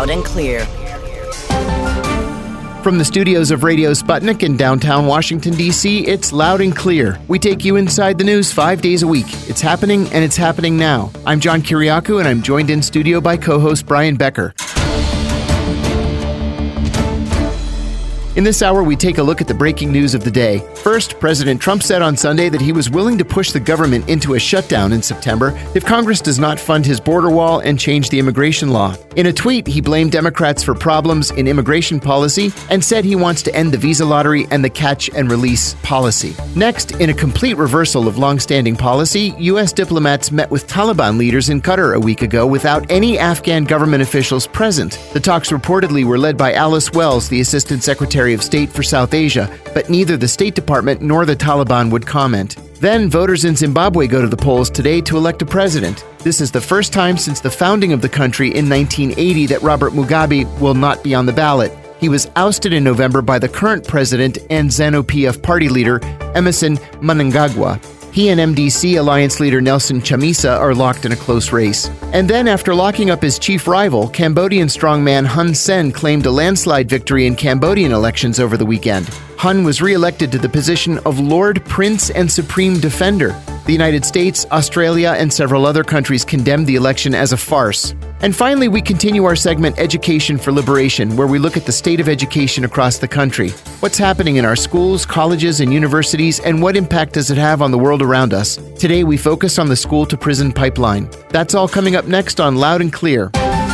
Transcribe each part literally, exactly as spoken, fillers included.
loud and clear. From the studios of Radio Sputnik in downtown Washington, D C, it's Loud and Clear. We take you inside the news five days a week. It's happening, and it's happening now. I'm John Kiriakou, and I'm joined in studio by co-host Brian Becker. In this hour, we take a look at the breaking news of the day. First, President Trump said on Sunday that he was willing to push the government into a shutdown in September if Congress does not fund his border wall and change the immigration law. In a tweet, he blamed Democrats for problems in immigration policy and said he wants to end the visa lottery and the catch and release policy. Next, in a complete reversal of long-standing policy, U S diplomats met with Taliban leaders in Qatar a week ago without any Afghan government officials present. The talks reportedly were led by Alice Wells, the Assistant Secretary of State for South Asia, but neither the State Department nor the Taliban would comment. Then, voters in Zimbabwe go to the polls today to elect a president. This is the first time since the founding of the country in nineteen eighty that Robert Mugabe will not be on the ballot. He was ousted in November by the current president and ZANU-P F party leader, Emmerson Mnangagwa. He and M D C Alliance leader Nelson Chamisa are locked in a close race. And then, after locking up his chief rival, Cambodian strongman Hun Sen claimed a landslide victory in Cambodian elections over the weekend. Hun was re-elected to the position of Lord, Prince, and Supreme Defender. The United States, Australia, and several other countries condemned the election as a farce. And finally, we continue our segment Education for Liberation, where we look at the state of education across the country. What's happening in our schools, colleges, and universities, and what impact does it have on the world around us? Today, we focus on the school-to-prison pipeline. That's all coming up next on Loud and Clear.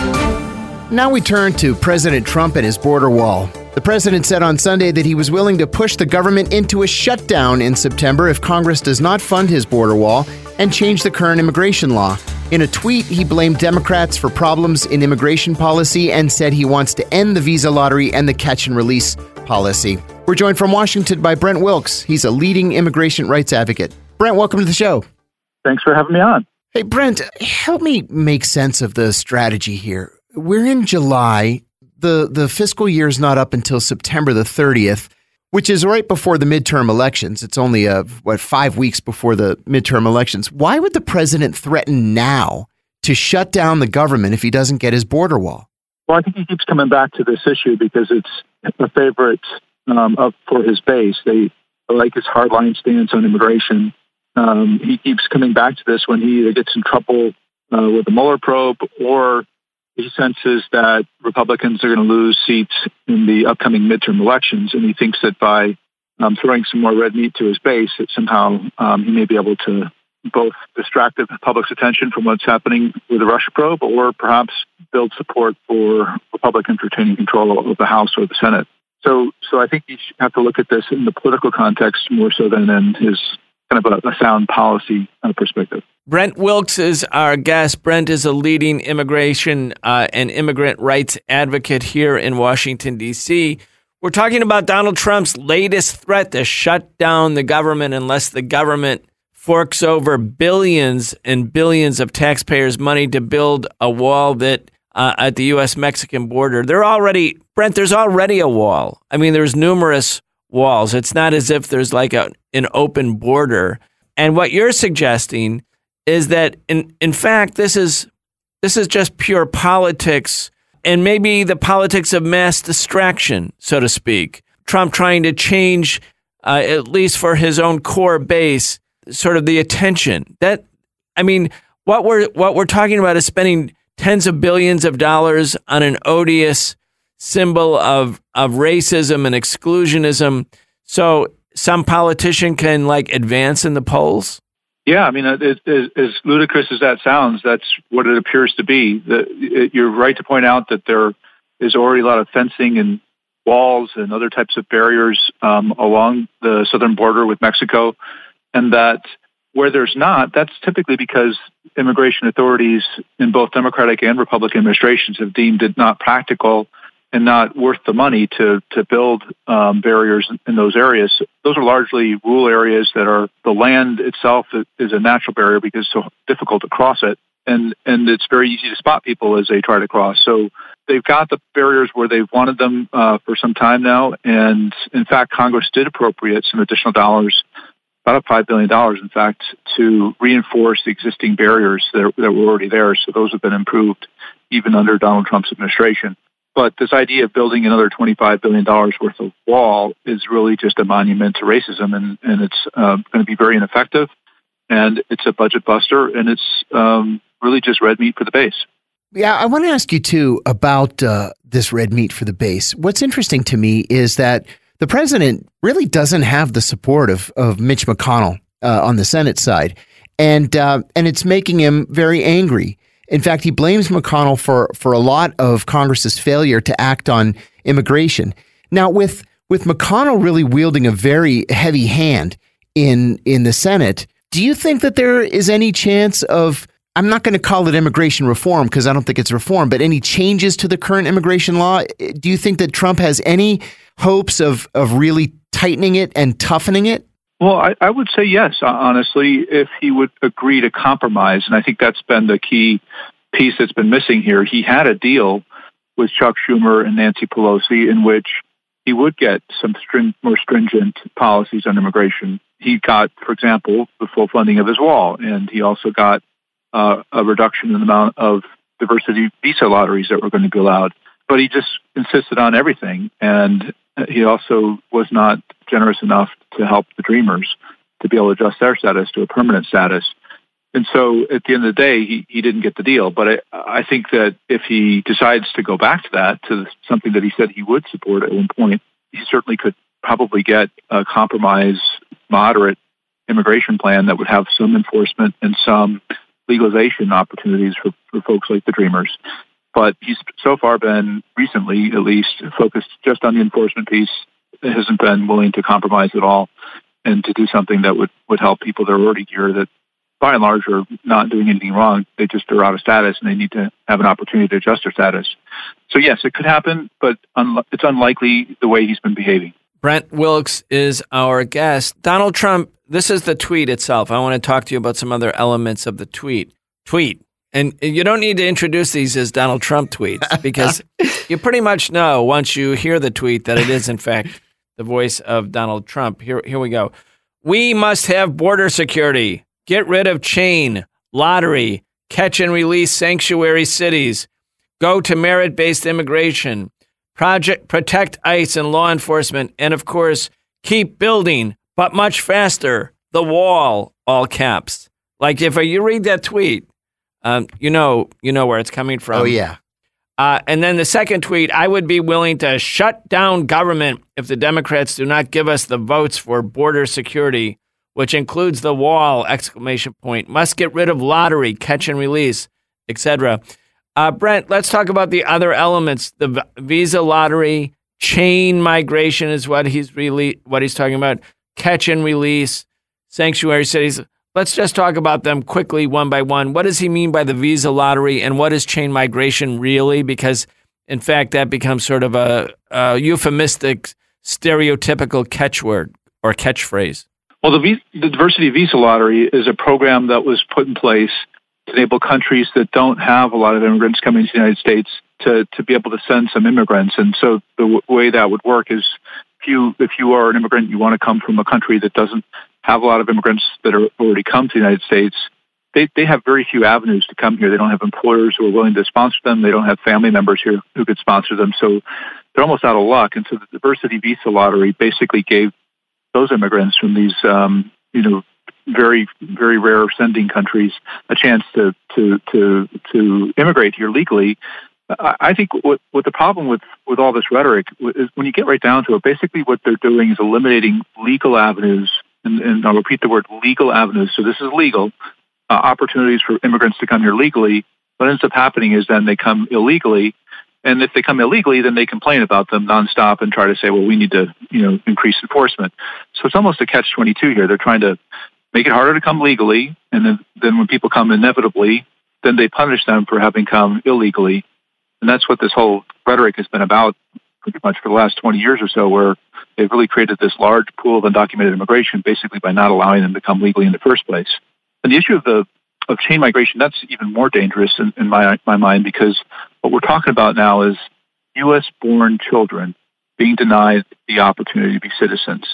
Now we turn to President Trump and his border wall. The president said on Sunday that he was willing to push the government into a shutdown in September if Congress does not fund his border wall and change the current immigration law. In a tweet, he blamed Democrats for problems in immigration policy and said he wants to end the visa lottery and the catch and release policy. We're joined from Washington by Brent Wilkes. He's a leading immigration rights advocate. Brent, welcome to the show. Thanks for having me on. Hey, Brent, help me make sense of the strategy here. We're in July. The, the fiscal year is not up until September the thirtieth, which is right before the midterm elections. It's only, uh, what, five weeks before the midterm elections. Why would the president threaten now to shut down the government if he doesn't get his border wall? Well, I think he keeps coming back to this issue because it's a favorite um, up for his base. They like his hardline stance on immigration. Um, he keeps coming back to this when he either gets in trouble uh, with the Mueller probe or he senses that Republicans are going to lose seats in the upcoming midterm elections, and he thinks that by um, throwing some more red meat to his base, that somehow um, he may be able to both distract the public's attention from what's happening with the Russia probe, or perhaps build support for Republicans retaining control of the House or the Senate. So, so I think you have to look at this in the political context more so than in his kind of a, a sound policy uh, perspective. Brent Wilkes is our guest. Brent is a leading immigration uh, and immigrant rights advocate here in Washington, D C. We're talking about Donald Trump's latest threat to shut down the government unless the government forks over billions and billions of taxpayers' money to build a wall that uh, at the U S Mexican border. They're already, Brent, there's already a wall. I mean, there's numerous walls. It's not as if there's like a, an open border. And what you're suggesting is that, in in fact, this is this is just pure politics and maybe the politics of mass distraction, so to speak. Trump trying to change, uh, at least for his own core base, sort of the attention. That, I mean, what we're what we're talking about is spending tens of billions of dollars on an odious symbol of of racism and exclusionism, so some politician can like advance in the polls. Yeah, I mean, it, it, as ludicrous as that sounds, that's what it appears to be. The, it, you're right to point out that there is already a lot of fencing and walls and other types of barriers um, along the southern border with Mexico, and that where there's not, that's typically because immigration authorities in both Democratic and Republican administrations have deemed it not practical and not worth the money to to build um, barriers in those areas. Those are largely rural areas that are, the land itself is a natural barrier because it's so difficult to cross it. And, and it's very easy to spot people as they try to cross. So they've got the barriers where they've wanted them uh, for some time now. And in fact, Congress did appropriate some additional dollars about five billion dollars, in fact, to reinforce the existing barriers that, that were already there. So those have been improved even under Donald Trump's administration. But this idea of building another twenty-five billion dollars worth of wall is really just a monument to racism, and, and it's uh, going to be very ineffective, and it's a budget buster, and it's um, really just red meat for the base. Yeah, I want to ask you, too, about uh, this red meat for the base. What's interesting to me is that the president really doesn't have the support of, of Mitch McConnell uh, on the Senate side, and uh, and it's making him very angry. In fact, he blames McConnell for, for a lot of Congress's failure to act on immigration. Now, with with McConnell really wielding a very heavy hand in in the Senate, do you think that there is any chance of, I'm not going to call it immigration reform because I don't think it's reform, but any changes to the current immigration law? Do you think that Trump has any hopes of, of really tightening it and toughening it? Well, I, I would say yes, honestly, if he would agree to compromise. And I think that's been the key piece that's been missing here. He had a deal with Chuck Schumer and Nancy Pelosi in which he would get some string, more stringent policies on immigration. He got, for example, the full funding of his wall, and he also got uh, a reduction in the amount of diversity visa lotteries that were going to be allowed. But he just insisted on everything, and he also was not generous enough to help the Dreamers to be able to adjust their status to a permanent status. And so at the end of the day, he, he didn't get the deal. But I, I think that if he decides to go back to that, to something that he said he would support at one point, he certainly could probably get a compromise, moderate immigration plan that would have some enforcement and some legalization opportunities for, for folks like the Dreamers. But he's so far been, recently at least, focused just on the enforcement piece. It hasn't been willing to compromise at all and to do something that would, would help people that are already here that, by and large, are not doing anything wrong. They just are out of status, and they need to have an opportunity to adjust their status. So, yes, it could happen, but un- it's unlikely the way he's been behaving. Brent Wilkes is our guest. Donald Trump, this is the tweet itself. I want to talk to you about some other elements of the tweet. Tweet. And you don't need to introduce these as Donald Trump tweets because you pretty much know once you hear the tweet that it is, in fact, the voice of Donald Trump. Here, here we go. We must have border security. Get rid of chain, lottery, catch and release sanctuary cities. Go to merit-based immigration. Project protect ICE and law enforcement. And, of course, keep building, but much faster. The wall, all caps. Like if you read that tweet, Um, you know, you know where it's coming from. Oh, yeah. Uh, and then the second tweet, I would be willing to shut down government if the Democrats do not give us the votes for border security, which includes the wall, exclamation point, must get rid of lottery, catch and release, et cetera. Uh, Brent, let's talk about the other elements. The v- visa lottery, chain migration is what he's really, what he's talking about, catch and release, sanctuary cities. Let's just talk about them quickly, one by one. What does he mean by the visa lottery, and what is chain migration really? Because, in fact, that becomes sort of a, a euphemistic, stereotypical catchword or catchphrase. Well, the, v- the Diversity Visa Lottery is a program that was put in place to enable countries that don't have a lot of immigrants coming to the United States to, to be able to send some immigrants. And so the w- way that would work is if you, if you are an immigrant, you want to come from a country that doesn't have a lot of immigrants that are already come to the United States, they, they have very few avenues to come here. They don't have employers who are willing to sponsor them. They don't have family members here who could sponsor them. So they're almost out of luck. And so the Diversity Visa Lottery basically gave those immigrants from these, um, you know, very, very rare sending countries a chance to, to, to, to immigrate here legally. I think what, what the problem with, with all this rhetoric is when you get right down to it, basically what they're doing is eliminating legal avenues. And, and I'll repeat the word legal avenues. So this is legal, uh, opportunities for immigrants to come here legally. What ends up happening is then they come illegally. And if they come illegally, then they complain about them nonstop and try to say, well, we need to, you know, increase enforcement. So it's almost a catch twenty-two here. They're trying to make it harder to come legally. And then, then when people come inevitably, then they punish them for having come illegally. And that's what this whole rhetoric has been about pretty much for the last twenty years or so, where they've really created this large pool of undocumented immigration basically by not allowing them to come legally in the first place. And the issue of the of chain migration, that's even more dangerous in, in my my mind, because what we're talking about now is U S-born children being denied the opportunity to be citizens.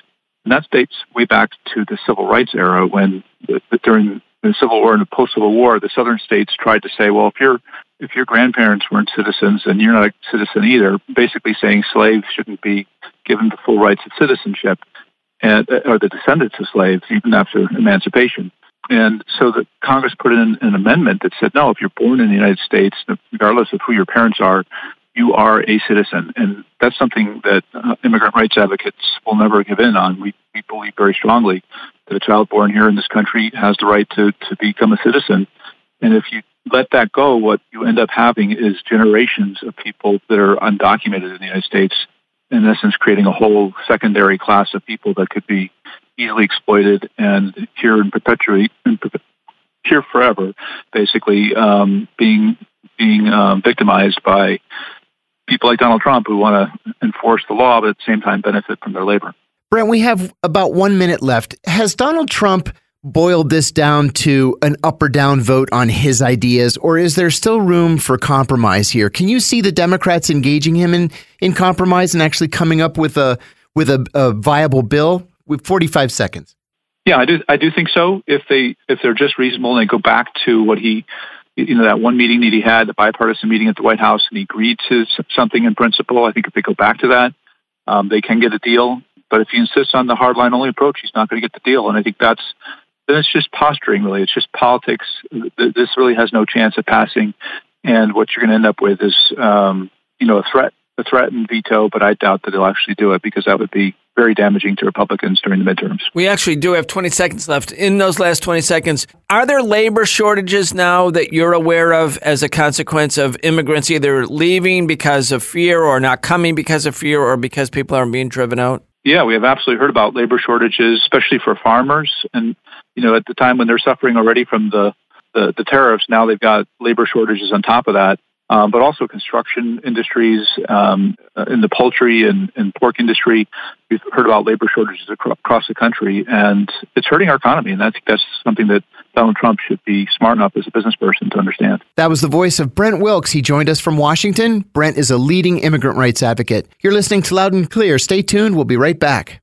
And that dates way back to the Civil Rights era when the, the, during the Civil War and the post-Civil War, the southern states tried to say, well, if your if your grandparents weren't citizens and you're not a citizen either, basically saying slaves shouldn't be given the full rights of citizenship, and or the descendants of slaves even after emancipation. And so the Congress put in an amendment that said, no, if you're born in the United States, regardless of who your parents are, you are a citizen. And that's something that uh, immigrant rights advocates will never give in on. We, we believe very strongly that a child born here in this country has the right to, to become a citizen. And if you let that go, what you end up having is generations of people that are undocumented in the United States, in essence creating a whole secondary class of people that could be easily exploited and here in perpetuate, in perpe- here forever, basically um, being being um, victimized by people like Donald Trump who want to enforce the law, but at the same time benefit from their labor. Brent, we have about one minute left. Has Donald Trump boiled this down to an up or down vote on his ideas, or is there still room for compromise here? Can you see the Democrats engaging him in, in compromise and actually coming up with a with a, a viable bill? With forty-five seconds. Yeah, I do. I do think so. If they if they're just reasonable and they go back to what he, you know, that one meeting that he had, the bipartisan meeting at the White House, and he agreed to something in principle. I think if they go back to that, um, they can get a deal. But if he insists on the hardline only approach, he's not going to get the deal. And I think that's then it's just posturing. Really, it's just politics. This really has no chance of passing. And what you're going to end up with is, um, you know, a threat, a threatened veto. But I doubt that he'll actually do it because that would be very damaging to Republicans during the midterms. We actually do have twenty seconds left. In those last twenty seconds, are there labor shortages now that you're aware of as a consequence of immigrants either leaving because of fear or not coming because of fear or because people are being driven out? Yeah, we have absolutely heard about labor shortages, especially for farmers. And, you know, at the time when they're suffering already from the, the, the tariffs, now they've got labor shortages on top of that. Um, but also construction industries, um, in the poultry and, and pork industry. We've heard about labor shortages across the country, and it's hurting our economy. And I think that's something that Donald Trump should be smart enough as a business person to understand. That was the voice of Brent Wilkes. He joined us from Washington. Brent is a leading immigrant rights advocate. You're listening to Loud and Clear. Stay tuned. We'll be right back.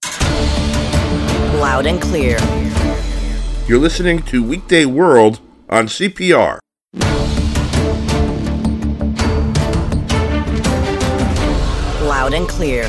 Loud and Clear. You're listening to Weekday World on C P R. Loud and Clear.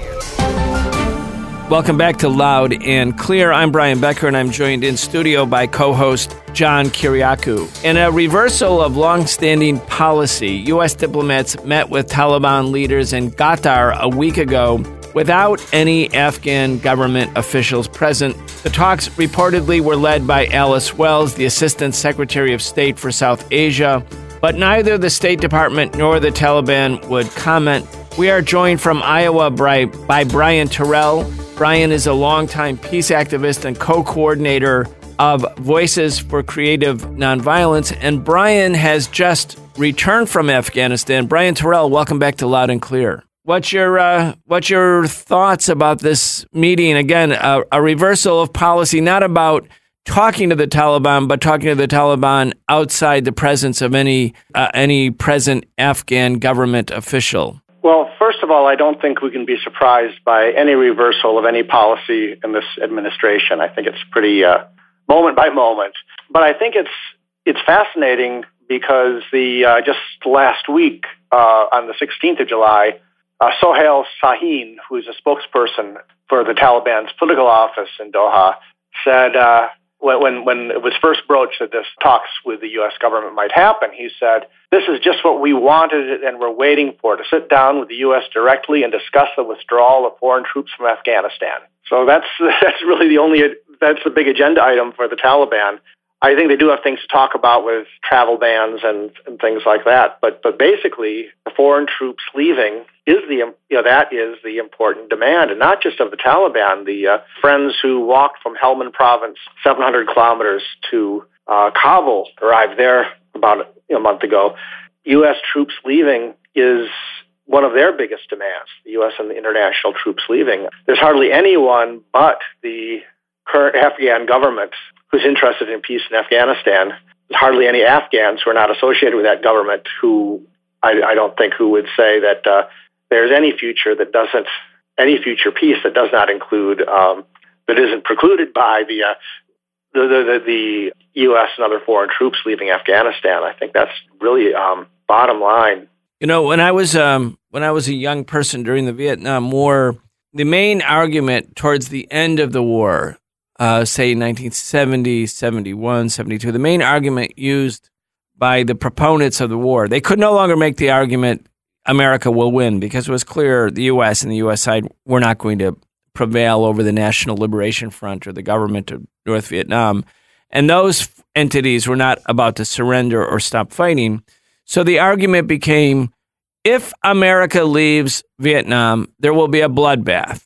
Welcome back to Loud and Clear. I'm Brian Becker, and I'm joined in studio by co-host John Kiriakou. In a reversal of long-standing policy, U S diplomats met with Taliban leaders in Qatar a week ago without any Afghan government officials present. The talks reportedly were led by Alice Wells, the Assistant Secretary of State for South Asia, but neither the State Department nor the Taliban would comment. We are joined from Iowa by, by Brian Terrell. Brian is a longtime peace activist and co-coordinator of Voices for Creative Nonviolence, and Brian has just returned from Afghanistan. Brian Terrell, welcome back to Loud and Clear. What's your uh, what's your thoughts about this meeting? Again, a, a reversal of policy, not about talking to the Taliban, but talking to the Taliban outside the presence of any uh, any present Afghan government official. Well, first of all, I don't think we can be surprised by any reversal of any policy in this administration. I think it's pretty uh, moment by moment. But I think it's it's fascinating because the uh, just last week, uh, on the sixteenth of July, uh, Sohail Shaheen, who is a spokesperson for the Taliban's political office in Doha, said uh, when when it was first broached that this talks with the U S government might happen, he said, "This is just what we wanted and we're waiting for, to sit down with the U S directly and discuss the withdrawal of foreign troops from Afghanistan." So that's that's really the only that's the big agenda item for the Taliban. I think they do have things to talk about with travel bans and, and things like that. But but basically, the foreign troops leaving is the you know that is the important demand, and not just of the Taliban. The uh, friends who walked from Helmand Province, seven hundred kilometers to uh, Kabul, arrived there about a month ago. U S troops leaving is one of their biggest demands. The U S and the international troops leaving. There's hardly anyone but the current Afghan government who's interested in peace in Afghanistan. There's hardly any Afghans who are not associated with that government who I, I don't think who would say that uh, there's any future that doesn't, any future peace that does not include um, that isn't precluded by the, uh, the, the, the U S and other foreign troops leaving Afghanistan. I think that's really um, bottom line. You know, when I was um, when I was a young person during the Vietnam War, the main argument towards the end of the war, uh, say nineteen seventy, seventy-one, seventy-two, the main argument used by the proponents of the war, they could no longer make the argument America will win, because it was clear the U S and the U S side were not going to prevail over the National Liberation Front or the government of North Vietnam. And those entities were not about to surrender or stop fighting. So the argument became, if America leaves Vietnam, there will be a bloodbath.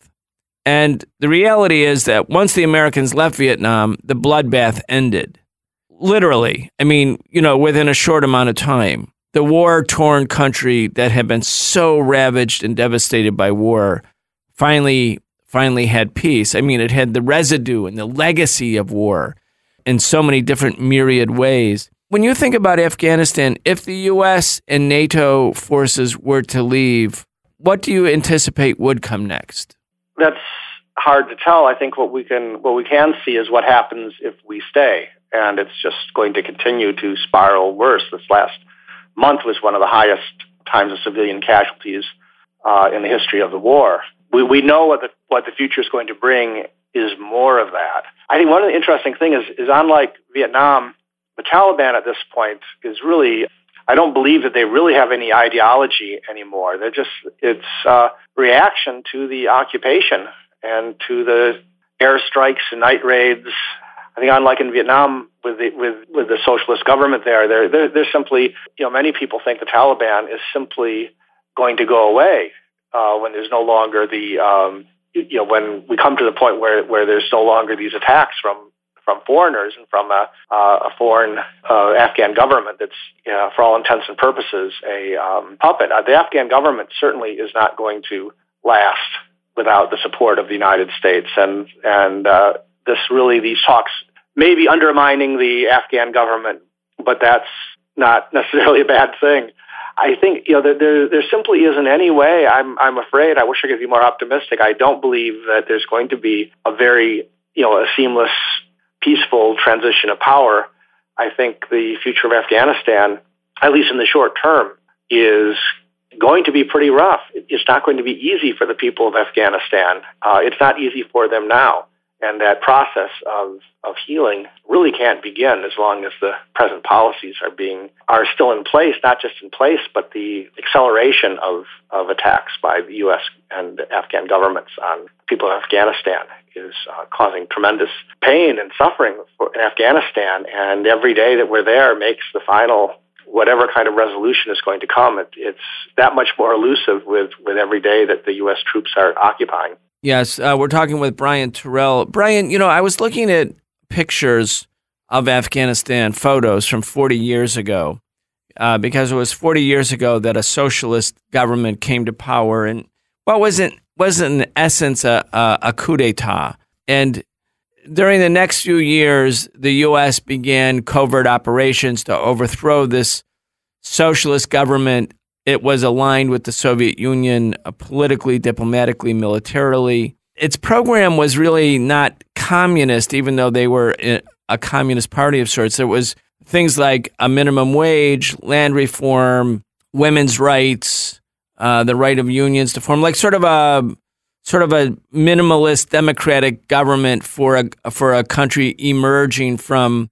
And the reality is that once the Americans left Vietnam, the bloodbath ended. Literally. I mean, you know, within a short amount of time. The war-torn country that had been so ravaged and devastated by war finally, finally had peace. I mean, it had the residue and the legacy of war in so many different myriad ways. When you think about Afghanistan, if the U S and NATO forces were to leave, what do you anticipate would come next? That's hard to tell. I think what we can what we can see is what happens if we stay, and it's just going to continue to spiral worse. This last month was one of the highest times of civilian casualties uh, in the history of the war. We we know what the what the future is going to bring is more of that. I think one of the interesting things is is unlike Vietnam, the Taliban at this point is really, I don't believe that they really have any ideology anymore. They're just, it's a reaction to the occupation and to the airstrikes and night raids. I think unlike in Vietnam with the, with, with the socialist government there, they're, they're, they're simply, you know, many people think the Taliban is simply going to go away uh, when there's no longer the, um, you know, when we come to the point where, where there's no longer these attacks from from foreigners and from a, uh, a foreign uh, Afghan government that's, you know, for all intents and purposes, a um, puppet. Uh, the Afghan government certainly is not going to last without the support of the United States. And and uh, this really, these talks may be undermining the Afghan government, but that's not necessarily a bad thing. I think, you know, there, there, there simply isn't any way, I'm, I'm afraid, I wish I could be more optimistic. I don't believe that there's going to be a very, you know, a seamless, peaceful transition of power. I think the future of Afghanistan, at least in the short term, is going to be pretty rough. It's not going to be easy for the people of Afghanistan. Uh, it's not easy for them now. And that process of, of healing really can't begin as long as the present policies are being are still in place, not just in place, but the acceleration of, of attacks by the U S and Afghan governments on people of Afghanistan is uh, causing tremendous pain and suffering for, in Afghanistan. And every day that we're there makes the final, whatever kind of resolution is going to come, it, it's that much more elusive with, with every day that the U S troops are occupying. Yes, uh, we're talking with Brian Terrell. Brian, you know, I was looking at pictures of Afghanistan, photos from forty years ago, uh, because it was forty years ago that a socialist government came to power, and what wasn't was in essence a, a, a coup d'etat. And during the next few years, the U S began covert operations to overthrow this socialist government. It was aligned with the Soviet Union uh, politically, diplomatically, militarily. Its program was really not communist, even though they were a communist party of sorts. It was things like a minimum wage, land reform, women's rights, uh, the right of unions to form, like sort of a sort of a minimalist democratic government for a for a country emerging from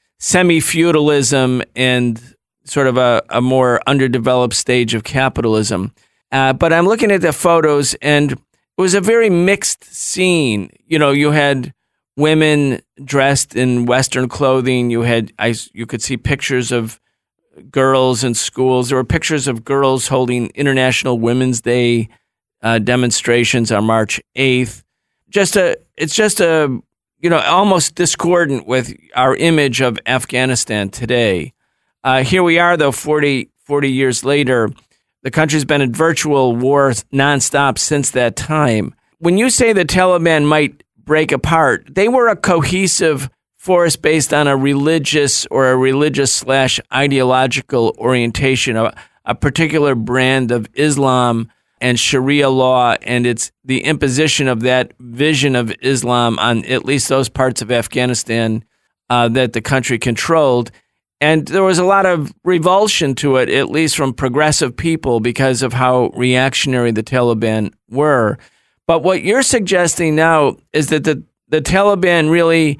semi-feudalism and sort of a, a more underdeveloped stage of capitalism. Uh, but I'm looking at the photos, and it was a very mixed scene. You know, you had women dressed in Western clothing. You had, I, you could see pictures of girls in schools. There were pictures of girls holding International Women's Day uh, demonstrations on March eighth. Just a, it's just a, you know, almost discordant with our image of Afghanistan today. Uh, here we are, though, forty, forty years later. The country's been in virtual war nonstop since that time. When you say the Taliban might break apart, they were a cohesive force based on a religious or a religious slash ideological orientation, a, a particular brand of Islam. and Sharia law, and it's the imposition of that vision of Islam on at least those parts of Afghanistan uh, that the country controlled. And there was a lot of revulsion to it, at least from progressive people, because of how reactionary the Taliban were. But what you're suggesting now is that the, the Taliban really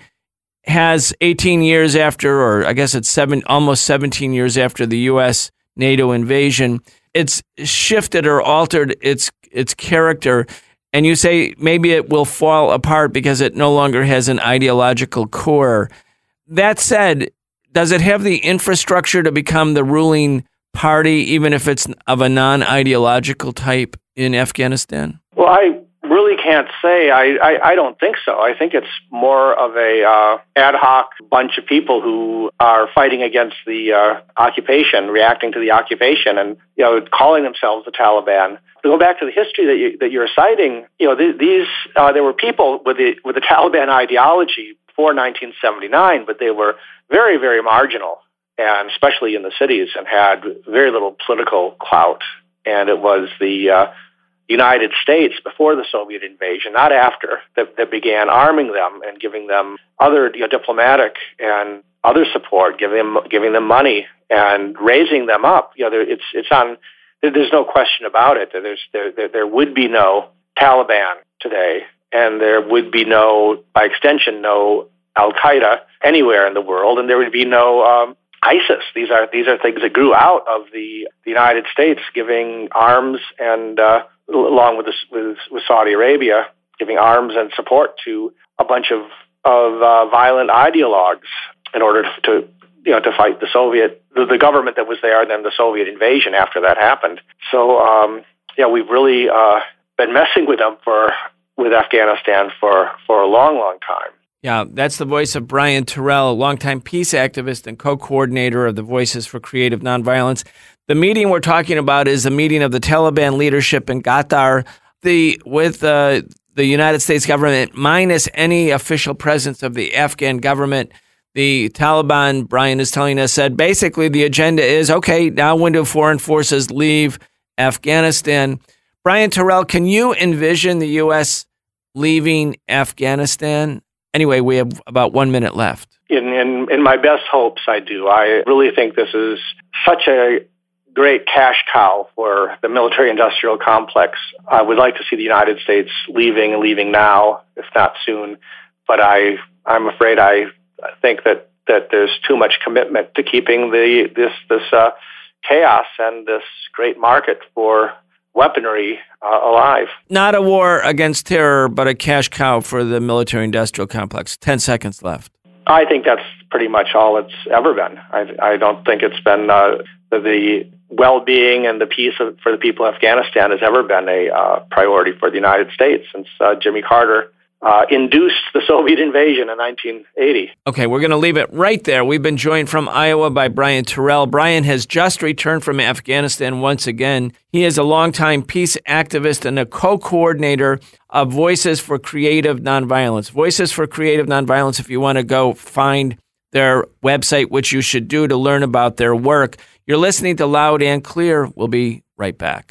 has eighteen years after, or I guess it's seven, almost seventeen years after the U S NATO invasion, it's shifted or altered its its character. And you say maybe it will fall apart because it no longer has an ideological core. That said, does it have the infrastructure to become the ruling party, even if it's of a non-ideological type in Afghanistan? Well, I really can't say. I, I, I don't think so. I think it's more of a uh, ad hoc bunch of people who are fighting against the uh, occupation, reacting to the occupation, and you know, calling themselves the Taliban. To go back to the history that you that you're citing, you know, th- these uh, there were people with the with the Taliban ideology before nineteen seventy-nine, but they were very, very marginal, and especially in the cities, and had very little political clout. And it was the uh, United States before the Soviet invasion, not after, that, that began arming them and giving them other you know, diplomatic and other support, giving them giving them money and raising them up. You know, there, it's it's on. There's no question about it. There's there, there there would be no Taliban today, and there would be no, by extension, no Al-Qaeda anywhere in the world, and there would be no um, ISIS. These are these are things that grew out of the, the United States giving arms and, uh, along with, this, with with Saudi Arabia, giving arms and support to a bunch of of uh, violent ideologues in order to, to you know to fight the Soviet the, the government that was there, and then the Soviet invasion after that happened. So um, yeah, we've really uh, been messing with them for with Afghanistan for for a long, long time. Yeah, that's the voice of Brian Terrell, a longtime peace activist and co-coordinator of the Voices for Creative Nonviolence. The meeting we're talking about is a meeting of the Taliban leadership in Qatar, the with uh, the United States government minus any official presence of the Afghan government. The Taliban, Brian is telling us, said basically the agenda is, okay, now when do foreign forces leave Afghanistan? Brian Terrell, can you envision the U S leaving Afghanistan? Anyway, we have about one minute left. In, in in my best hopes, I do. I really think this is such a great cash cow for the military-industrial complex. I would like to see the United States leaving and leaving now, if not soon. But I, I'm afraid I think that, that there's too much commitment to keeping the this this uh, chaos and this great market for weaponry uh, alive. Not a war against terror, but a cash cow for the military-industrial complex. Ten seconds left. I think that's pretty much all it's ever been. I, I don't think it's been uh, the, the well-being and the peace of, for the people of Afghanistan has ever been a uh, priority for the United States since uh, Jimmy Carter Uh, induced the Soviet invasion in nineteen eighty. Okay, we're going to leave it right there. We've been joined from Iowa by Brian Terrell. Brian has just returned from Afghanistan once again. He is a longtime peace activist and a co-coordinator of Voices for Creative Nonviolence. Voices for Creative Nonviolence, if you want to go find their website, which you should do to learn about their work. You're listening to Loud and Clear. We'll be right back.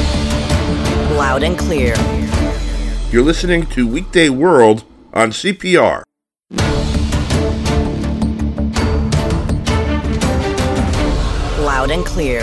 Loud and Clear. You're listening to Weekday World on C P R. Loud and Clear.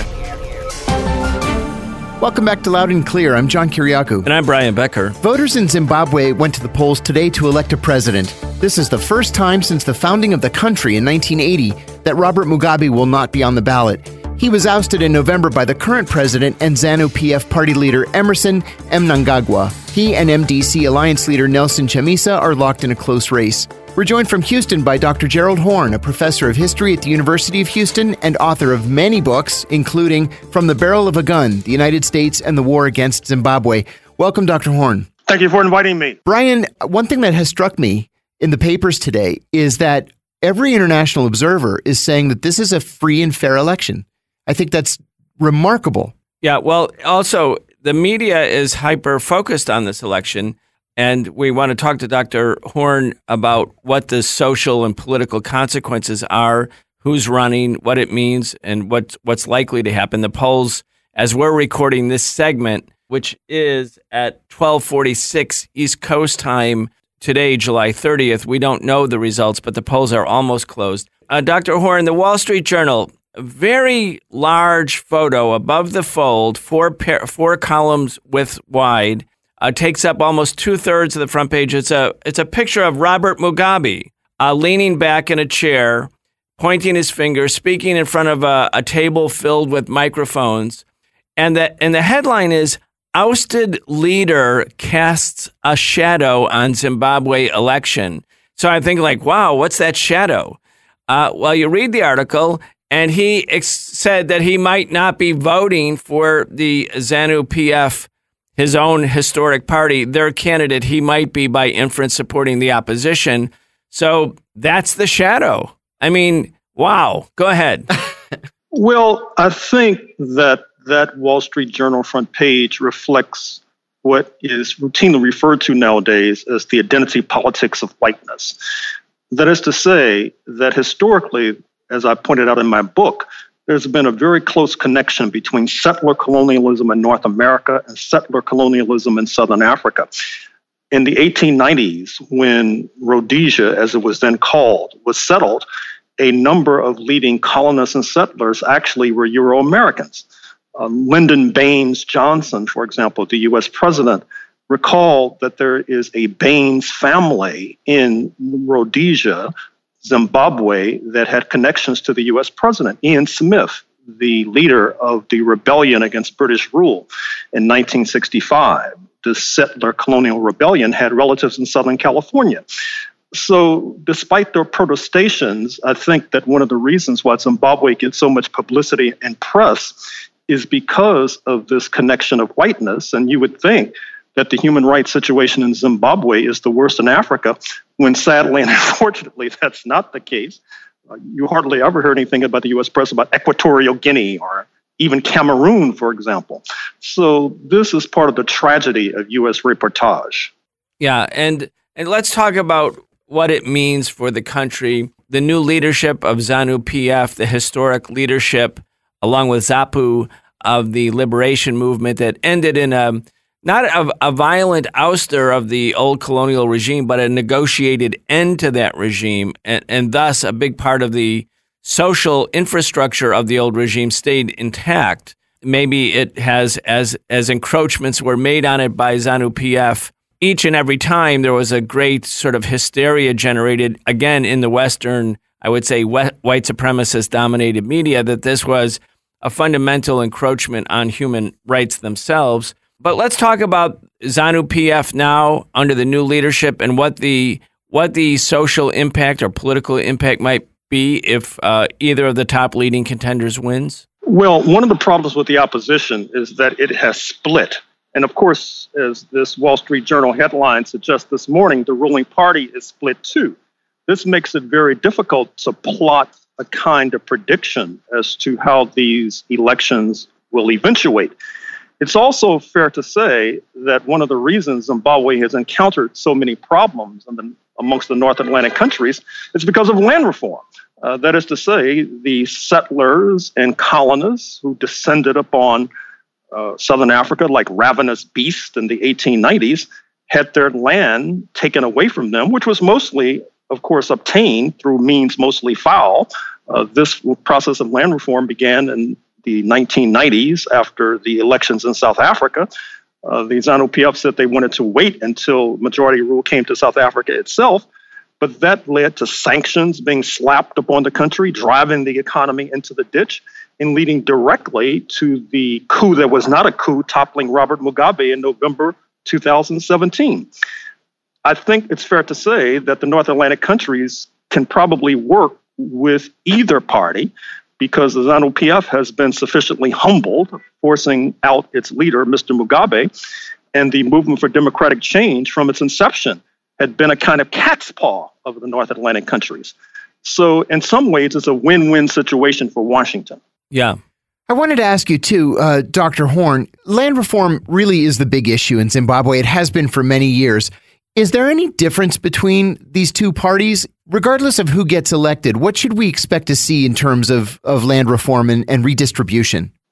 Welcome back to Loud and Clear. I'm John Kiriakou. And I'm Brian Becker. Voters in Zimbabwe went to the polls today to elect a president. This is the first time since the founding of the country in nineteen eighty that Robert Mugabe will not be on the ballot. He was ousted in November by the current president and ZANU-P F party leader Emerson Mnangagwa. He and M D C Alliance leader Nelson Chamisa are locked in a close race. We're joined from Houston by Doctor Gerald Horne, a professor of history at the University of Houston and author of many books, including From the Barrel of a Gun, The United States and the War Against Zimbabwe. Welcome, Doctor Horne. Thank you for inviting me. Brian, one thing that has struck me in the papers today is that every international observer is saying that this is a free and fair election. I think that's remarkable. Yeah, well, also, the media is hyper-focused on this election, and we want to talk to Doctor Horne about what the social and political consequences are, who's running, what it means, and what, what's likely to happen. The polls, as we're recording this segment, which is at twelve forty-six East Coast time today, July thirtieth. We don't know the results, but the polls are almost closed. Uh, Doctor Horn, the Wall Street Journal, a very large photo above the fold, four pair, four columns width wide, uh, takes up almost two-thirds of the front page. It's a, it's a picture of Robert Mugabe uh, leaning back in a chair, pointing his finger, speaking in front of a, a table filled with microphones. And the, and the headline is, "Ousted Leader Casts a Shadow on Zimbabwe Election." So I'm thinking like, wow, what's that shadow? Uh, well, you read the article, and he ex- said that he might not be voting for the ZANU-P F, his own historic party, their candidate. He might be, by inference, supporting the opposition. So that's the shadow. I mean, wow. Go ahead. Well, I think that that Wall Street Journal front page reflects what is routinely referred to nowadays as the identity politics of whiteness. That is to say that historically, as I pointed out in my book, there's been a very close connection between settler colonialism in North America and settler colonialism in Southern Africa. In the eighteen nineties, when Rhodesia, as it was then called, was settled, a number of leading colonists and settlers actually were Euro-Americans. Um, Lyndon Baines Johnson, for example, the U S president, recalled that there is a Baines family in Rhodesia, Zimbabwe, that had connections to the U S president. Ian Smith, the leader of the rebellion against British rule in nineteen sixty-five, the settler colonial rebellion, had relatives in Southern California. So despite their protestations, I think that one of the reasons why Zimbabwe gets so much publicity and press is because of this connection of whiteness. And you would think that the human rights situation in Zimbabwe is the worst in Africa, when sadly and unfortunately that's not the case. Uh, you hardly ever heard anything about the U S press about Equatorial Guinea or even Cameroon, for example. So this is part of the tragedy of U S reportage. Yeah, and and let's talk about what it means for the country. The new leadership of ZANU-P F, the historic leadership, along with ZAPU, of the liberation movement that ended in a not a, a violent ouster of the old colonial regime, but a negotiated end to that regime, and, and thus a big part of the social infrastructure of the old regime stayed intact. Maybe it has, as as encroachments were made on it by ZANU-P F, each and every time there was a great sort of hysteria generated, again, in the Western, I would say, white supremacist-dominated media, that this was a fundamental encroachment on human rights themselves. But let's talk about ZANU-P F now under the new leadership and what the what the social impact or political impact might be if uh, either of the top leading contenders wins. Well, one of the problems with the opposition is that it has split. And of course, as this Wall Street Journal headline suggests this morning, the ruling party is split too. This makes it very difficult to plot a kind of prediction as to how these elections will eventuate. It's also fair to say that one of the reasons Zimbabwe has encountered so many problems in the, amongst the North Atlantic countries is because of land reform. Uh, that is to say, the settlers and colonists who descended upon uh, Southern Africa like ravenous beasts in the eighteen nineties had their land taken away from them, which was mostly, of course, obtained through means mostly foul. Uh, this process of land reform began in the nineteen nineties after the elections in South Africa. Uh, the ZANU-P F said they wanted to wait until majority rule came to South Africa itself, but that led to sanctions being slapped upon the country, driving the economy into the ditch, and leading directly to the coup that was not a coup, toppling Robert Mugabe in November two thousand seventeen. I think it's fair to say that the North Atlantic countries can probably work with either party because the ZANU-P F has been sufficiently humbled, forcing out its leader, Mister Mugabe, and the movement for democratic change from its inception had been a kind of cat's paw of the North Atlantic countries. So in some ways, it's a win-win situation for Washington. Yeah. I wanted to ask you too, uh, Doctor Horn, land reform really is the big issue in Zimbabwe. It has been for many years. Is there any difference between these two parties? Regardless of who gets elected, what should we expect to see in terms of, of land reform and, and redistribution?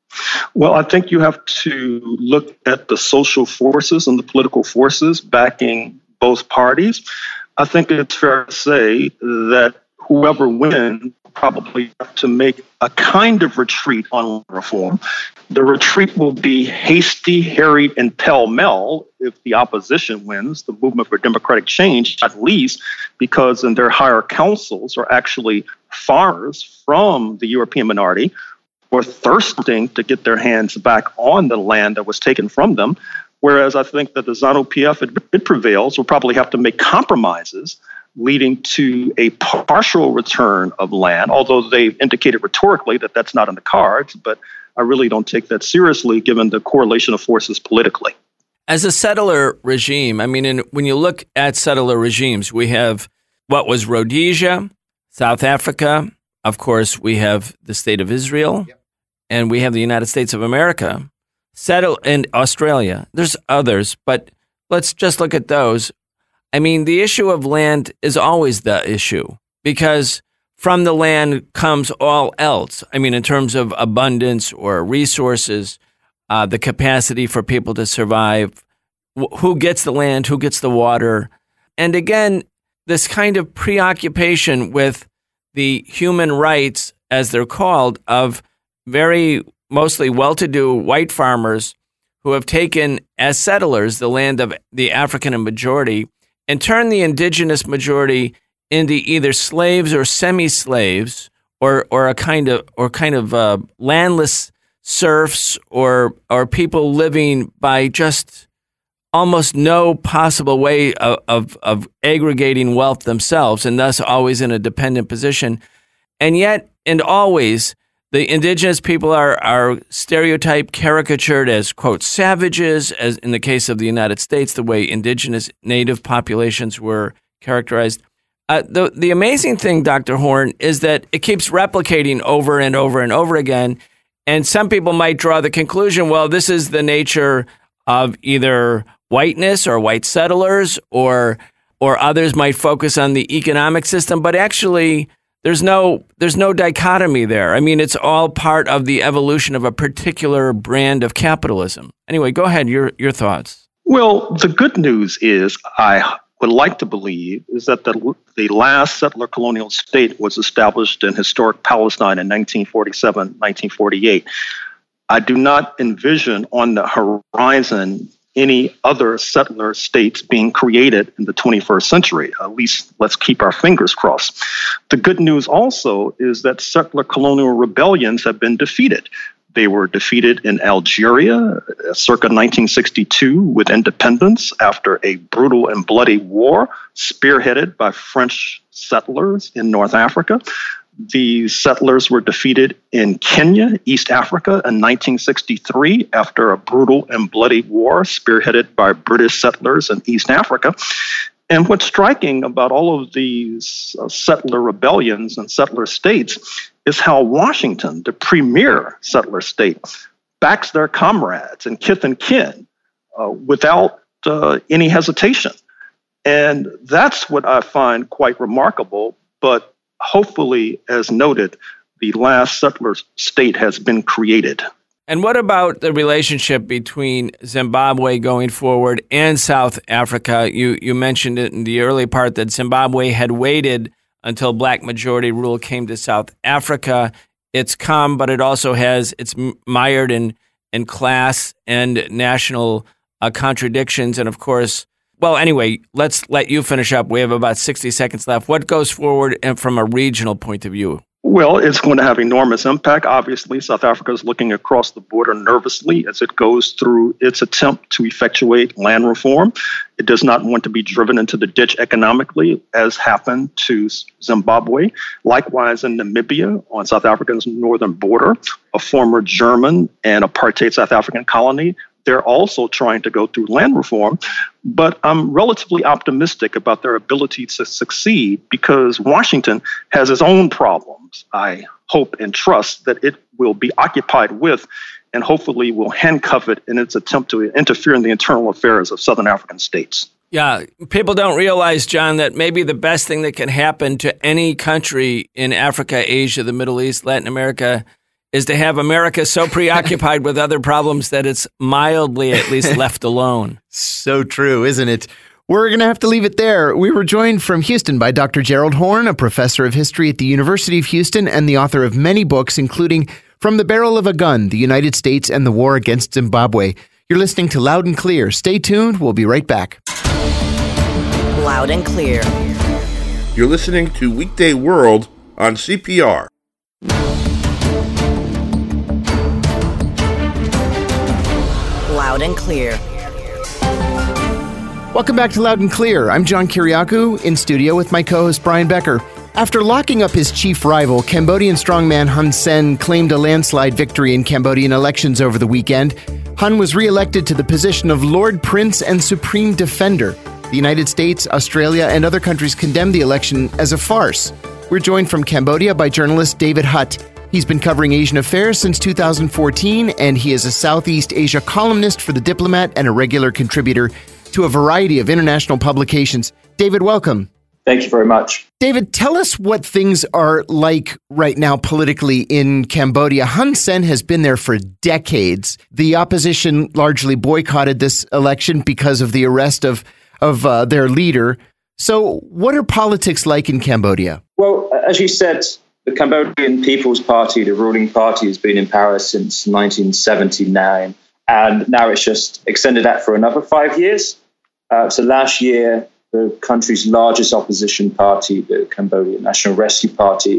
Well, I think you have to look at the social forces and the political forces backing both parties. I think it's fair to say that whoever wins probably have to make a kind of retreat on reform. The retreat will be hasty, harried, and pell-mell if the opposition wins, the Movement for Democratic Change, at least because in their higher councils are actually farmers from the European minority who are thirsting to get their hands back on the land that was taken from them. Whereas I think that the ZANU-P F, if it prevails, will probably have to make compromises leading to a partial return of land, although they've indicated rhetorically that that's not in the cards. But I really don't take that seriously given the correlation of forces politically. As a settler regime, I mean, in, when you look at settler regimes, we have what was Rhodesia, South Africa. Of course, we have the state of Israel, yep. and we have the United States of America, settle in Australia. There's others, but let's just look at those. I mean, the issue of land is always the issue because from the land comes all else. I mean, in terms of abundance or resources, uh, the capacity for people to survive, wh- who gets the land, who gets the water. And again, this kind of preoccupation with the human rights, as they're called, of very mostly well-to-do white farmers who have taken as settlers the land of the African majority and turned the indigenous majority into either slaves or semi-slaves, or or a kind of or kind of uh, landless serfs, or or people living by just almost no possible way of, of of aggregating wealth themselves, and thus always in a dependent position. And yet, and always, the indigenous people are are stereotyped, caricatured as, quote, savages, as in the case of the United States, the way indigenous native populations were characterized. Uh, the, the amazing thing, Doctor Horne, is that it keeps replicating over and over and over again. And some people might draw the conclusion, well, this is the nature of either whiteness or white settlers, or or others might focus on the economic system. But actually, There's no there's no dichotomy there. I mean, it's all part of the evolution of a particular brand of capitalism. Anyway, go ahead. Your your thoughts. Well, the good news is, I would like to believe, is that the the last settler colonial state was established in historic Palestine in nineteen forty-seven, nineteen forty-eight. I do not envision on the horizon any other settler states being created in the twenty-first century. At least let's keep our fingers crossed. The good news also is that settler colonial rebellions have been defeated. They were defeated in Algeria circa nineteen sixty-two with independence after a brutal and bloody war spearheaded by French settlers in North Africa. The settlers were defeated in Kenya, East Africa, in nineteen sixty-three after a brutal and bloody war spearheaded by British settlers in East Africa. And what's striking about all of these uh, settler rebellions and settler states is how Washington, the premier settler state, backs their comrades and kith and kin uh, without uh, any hesitation. And that's what I find quite remarkable. But hopefully, as noted, the last settler state has been created. And what about the relationship between Zimbabwe going forward and South Africa? You you mentioned it in the early part that Zimbabwe had waited until black majority rule came to South Africa. It's come, but it also has, it's mired in, in class and national uh, contradictions. And of course, well, anyway, let's let you finish up. We have about sixty seconds left. What goes forward from a regional point of view? Well, it's going to have enormous impact. Obviously, South Africa is looking across the border nervously as it goes through its attempt to effectuate land reform. It does not want to be driven into the ditch economically, as happened to Zimbabwe. Likewise, in Namibia, on South Africa's northern border, a former German and apartheid South African colony, they're also trying to go through land reform. But I'm relatively optimistic about their ability to succeed because Washington has its own problems. I hope and trust that it will be occupied with and hopefully will handcuff it in its attempt to interfere in the internal affairs of Southern African states. Yeah, people don't realize, John, that maybe the best thing that can happen to any country in Africa, Asia, the Middle East, Latin America is to have America so preoccupied with other problems that it's mildly at least left alone. So true, isn't it? We're going to have to leave it there. We were joined from Houston by Doctor Gerald Horne, a professor of history at the University of Houston and the author of many books, including From the Barrel of a Gun, The United States and the War Against Zimbabwe. You're listening to Loud and Clear. Stay tuned. We'll be right back. Loud and Clear. You're listening to Weekday World on C P R. Loud and Clear. Welcome back to Loud and Clear. I'm John Kiriakou in studio with my co-host Brian Becker. After locking up his chief rival, Cambodian strongman Hun Sen claimed a landslide victory in Cambodian elections over the weekend. Hun was re-elected to the position of Lord Prince and Supreme Defender. The United States, Australia, and other countries condemned the election as a farce. We're joined from Cambodia by journalist David Hutt. He's been covering Asian affairs since two thousand fourteen, and he is a Southeast Asia columnist for The Diplomat and a regular contributor to a variety of international publications. David, welcome. Thank you very much. David, tell us what things are like right now politically in Cambodia. Hun Sen has been there for decades. The opposition largely boycotted this election because of the arrest of, of uh, their leader. So what are politics like in Cambodia? Well, as you said, the Cambodian People's Party, the ruling party, has been in power since nineteen seventy-nine. And now it's just extended that for another five years. Uh, so last year, the country's largest opposition party, the Cambodian National Rescue Party,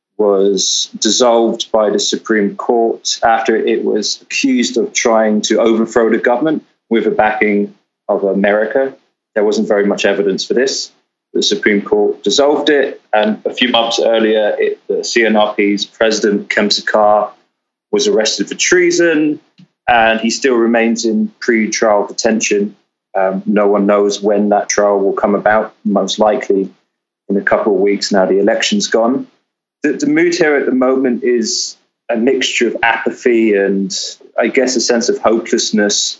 was dissolved by the Supreme Court after it was accused of trying to overthrow the government with the backing of America. There wasn't very much evidence for this. The Supreme Court dissolved it, and a few months earlier, it, the C N R P's president, Kem Sokha, was arrested for treason, and he still remains in pre-trial detention. Um, no one knows when that trial will come about, most likely in a couple of weeks now the election's gone. The, the mood here at the moment is a mixture of apathy and, I guess, a sense of hopelessness.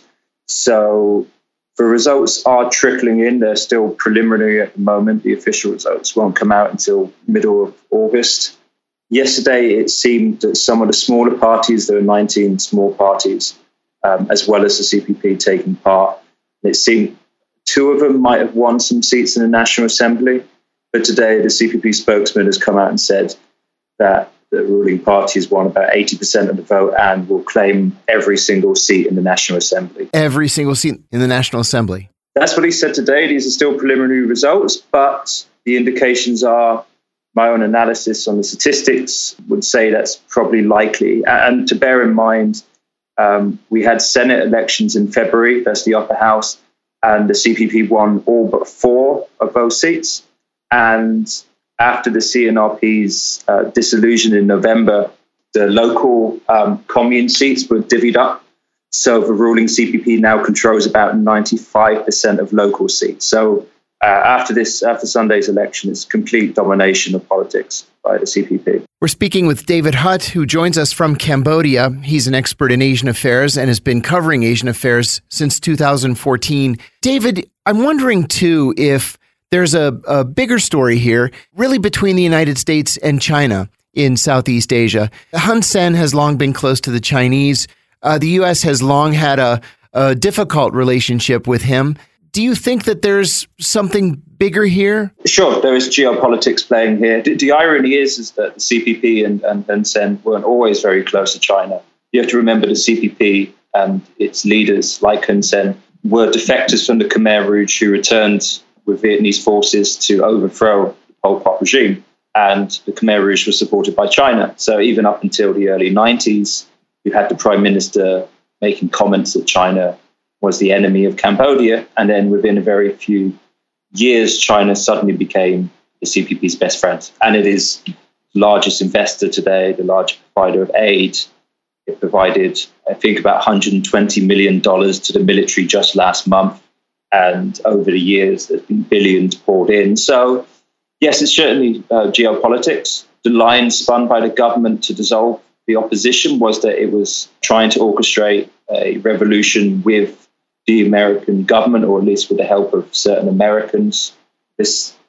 So the results are trickling in. They're still preliminary at the moment. The official results won't come out until middle of August. Yesterday, it seemed that some of the smaller parties, there are nineteen small parties, um, as well as the C P P taking part. It seemed two of them might have won some seats in the National Assembly, but today the C P P spokesman has come out and said that the ruling party has won about eighty percent of the vote and will claim every single seat in the National Assembly. Every single seat in the National Assembly. That's what he said today. These are still preliminary results, but the indications are, my own analysis on the statistics would say that's probably likely. And to bear in mind, Um, we had Senate elections in February, that's the upper house, and the C P P won all but four of those seats. And after the C N R P's uh, dissolution in November, the local um, commune seats were divvied up. So the ruling C P P now controls about ninety-five percent of local seats. So uh, after this, after Sunday's election, it's complete domination of politics by the C P P. We're speaking with David Hutt, who joins us from Cambodia. He's an expert in Asian affairs and has been covering Asian affairs since two thousand fourteen. David, I'm wondering, too, if there's a, a bigger story here, really between the United States and China in Southeast Asia. Hun Sen has long been close to the Chinese. Uh, the U S has long had a, a difficult relationship with him. Do you think that there's something bigger here? Sure, there is geopolitics playing here. The, the irony is, is that the C P P and, and Hun Sen weren't always very close to China. You have to remember the C P P and its leaders, like Hun Sen, were defectors from the Khmer Rouge who returned with Vietnamese forces to overthrow the Pol Pot regime. And the Khmer Rouge was supported by China. So even up until the early nineties, you had the Prime Minister making comments that China was the enemy of Cambodia. And then within a very few years, China suddenly became the C P P's best friend. And it is the largest investor today, the largest provider of aid. It provided, I think, about one hundred twenty million dollars to the military just last month. And over the years, there's been billions poured in. So, yes, it's certainly uh, geopolitics. The line spun by the government to dissolve the opposition was that it was trying to orchestrate a revolution with the American government, or at least with the help of certain Americans. This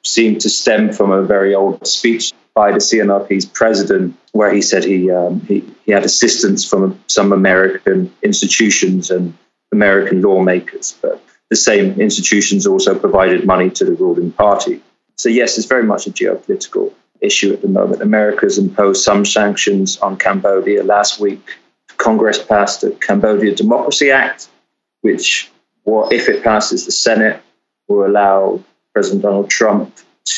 seemed to stem from a very old speech by the C N R P's president, where he said he um, he, he had assistance from some American institutions and American lawmakers, but the same institutions also provided money to the ruling party. So yes, it's very much a geopolitical issue at the moment. America has imposed some sanctions on Cambodia. Last week, Congress passed the Cambodia Democracy Act, which, well, if it passes the Senate, will allow President Donald Trump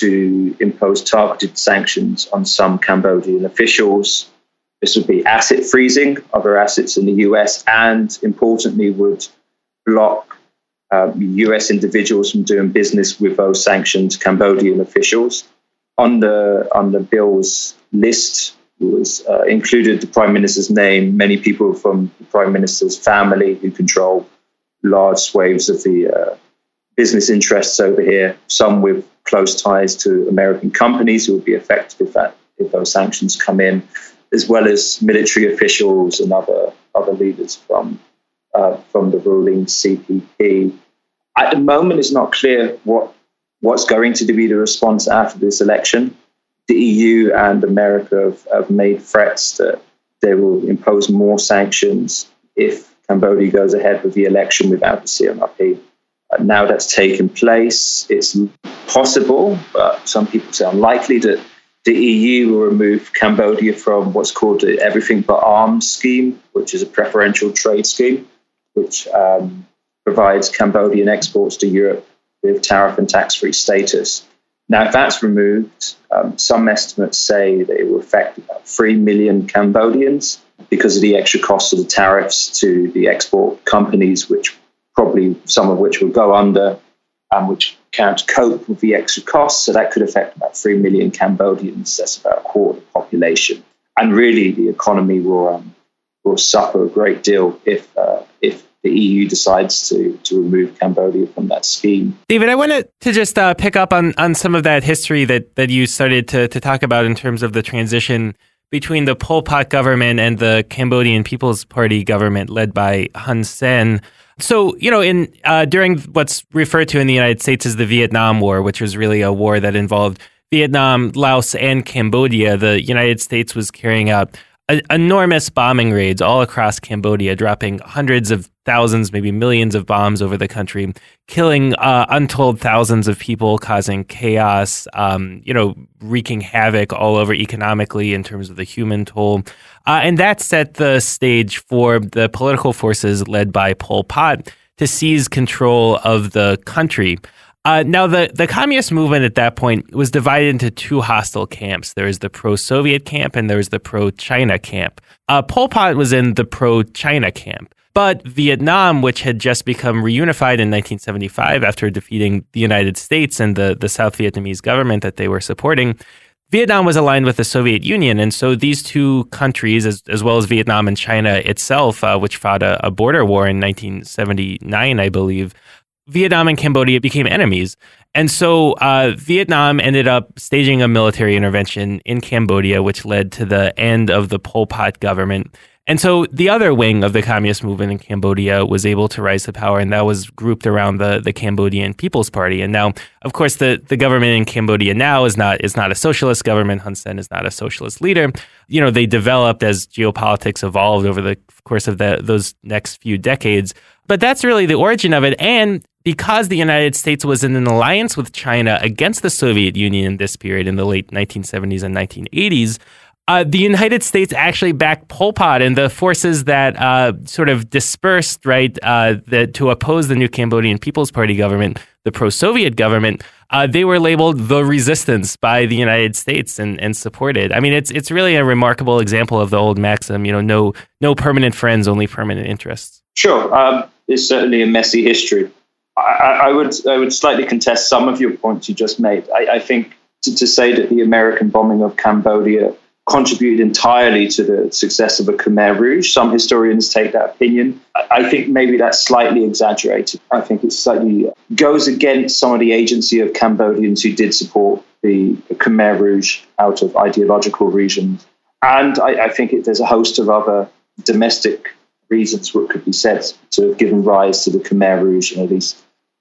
to impose targeted sanctions on some Cambodian officials. This would be asset freezing of their assets in the U S and, importantly, would block uh, U S individuals from doing business with those sanctioned Cambodian officials. On the on the bill's list was uh, included the Prime Minister's name, many people from the Prime Minister's family who control large swathes of the uh, business interests over here, some with close ties to American companies who would be affected if that if those sanctions come in, as well as military officials and other other leaders from uh, from the ruling C P P. At the moment, it's not clear what what's going to be the response after this election. The E U and America have, have made threats that they will impose more sanctions if Cambodia goes ahead with the election without the C N R P. Uh, now that's taken place, it's possible, but some people say unlikely, that the E U will remove Cambodia from what's called the Everything But Arms scheme, which is a preferential trade scheme, which um, provides Cambodian exports to Europe with tariff and tax-free status. Now, if that's removed, um, some estimates say that it will affect about three million Cambodians because of the extra cost of the tariffs to the export companies, which probably some of which will go under, and which can't cope with the extra costs. So that could affect about three million Cambodians. That's about a quarter of the population. And really, the economy will um, will suffer a great deal if uh, if the E U decides to to remove Cambodia from that scheme. David, I wanted to just uh, pick up on, on some of that history that, that you started to, to talk about in terms of the transition between the Pol Pot government and the Cambodian People's Party government led by Hun Sen. So, you know, in uh, during what's referred to in the United States as the Vietnam War, which was really a war that involved Vietnam, Laos, and Cambodia, the United States was carrying out a, enormous bombing raids all across Cambodia, dropping hundreds of thousands, maybe millions of bombs over the country, killing uh, untold thousands of people, causing chaos, um, you know, wreaking havoc all over economically in terms of the human toll. Uh, and that set the stage for the political forces led by Pol Pot to seize control of the country. Uh, now, the, the communist movement at that point was divided into two hostile camps. There was the pro-Soviet camp and there was the pro-China camp. Uh, Pol Pot was in the pro-China camp. But Vietnam, which had just become reunified in nineteen seventy-five after defeating the United States and the, the South Vietnamese government that they were supporting, Vietnam was aligned with the Soviet Union. And so these two countries, as, as well as Vietnam and China itself, uh, which fought a, a border war in nineteen seventy-nine, I believe, Vietnam and Cambodia became enemies. And so uh, Vietnam ended up staging a military intervention in Cambodia, which led to the end of the Pol Pot government. And so the other wing of the communist movement in Cambodia was able to rise to power, and that was grouped around the, the Cambodian People's Party. And now, of course, the, the government in Cambodia now is not is not a socialist government. Hun Sen is not a socialist leader. You know, they developed as geopolitics evolved over the course of the, those next few decades. But that's really the origin of it. And because the United States was in an alliance with China against the Soviet Union in this period in the late nineteen seventies and nineteen eighties, Uh, the United States actually backed Pol Pot and the forces that uh, sort of dispersed, right, uh, that to oppose the new Cambodian People's Party government, the pro-Soviet government. Uh, they were labeled the resistance by the United States and, and supported. I mean, it's it's really a remarkable example of the old maxim, you know, no no permanent friends, only permanent interests. Sure, um, it's certainly a messy history. I, I would I would slightly contest some of your points you just made. I, I think to, to say that the American bombing of Cambodia contributed entirely to the success of the Khmer Rouge. Some historians take that opinion. I think maybe that's slightly exaggerated. I think it slightly goes against some of the agency of Cambodians who did support the Khmer Rouge out of ideological reasons. And I, I think it, there's a host of other domestic reasons what could be said to have given rise to the Khmer Rouge in at least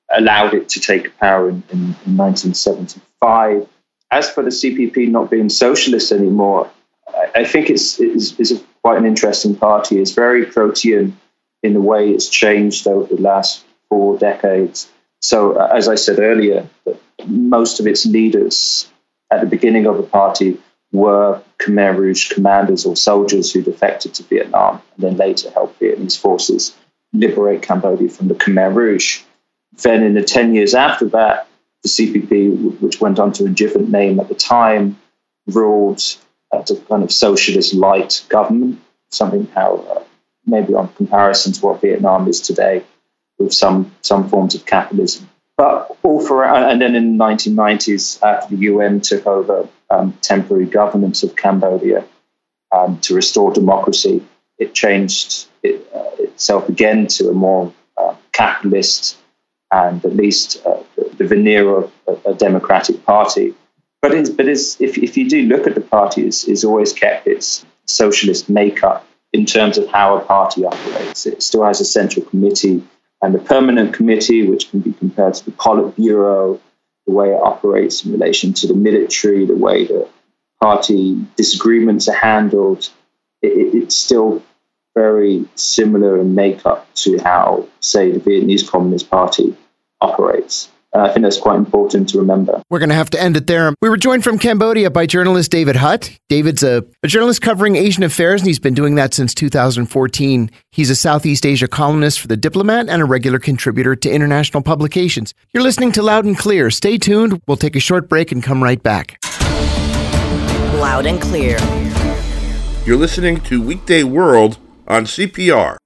allowed it to take power in, in, in nineteen seventy-five. As for the C P P not being socialist anymore, I, I think it's, it's, it's a, quite an interesting party. It's very protean in the way it's changed over the last four decades. So, uh, as I said earlier, most of its leaders at the beginning of the party were Khmer Rouge commanders or soldiers who defected to Vietnam and then later helped Vietnamese forces liberate Cambodia from the Khmer Rouge. Then in the ten years after that, the C P P, which went on to a different name at the time, ruled as a kind of socialist-light government, something how uh, maybe on comparison to what Vietnam is today, with some some forms of capitalism. But all for, and then in the nineteen nineties, after the U N took over um, temporary governance of Cambodia um, to restore democracy, it changed it, uh, itself again to a more uh, capitalist and at least uh, the, the veneer of a, a democratic party. But it's, but it's, if if you do look at the party, it's, it's always kept its socialist makeup in terms of how a party operates. It still has a central committee and a permanent committee, which can be compared to the Politburo, the way it operates in relation to the military, the way the party disagreements are handled. It, it, it's still very similar in makeup to how, say, the Vietnamese Communist Party operates. Uh, I think that's quite important to remember. We're going to have to end it there. We were joined from Cambodia by journalist David Hutt. David's a, a journalist covering Asian affairs, and he's been doing that since two thousand fourteen. He's a Southeast Asia columnist for The Diplomat and a regular contributor to international publications. You're listening to Loud and Clear. Stay tuned. We'll take a short break and come right back. Loud and Clear. You're listening to Weekday World on C P R.